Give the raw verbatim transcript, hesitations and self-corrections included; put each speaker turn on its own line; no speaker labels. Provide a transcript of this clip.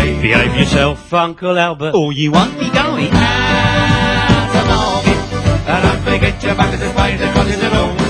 way.
Behave yourself, Uncle Albert,
or you won't be going.
And don't forget your back is as fine as a cottage at home.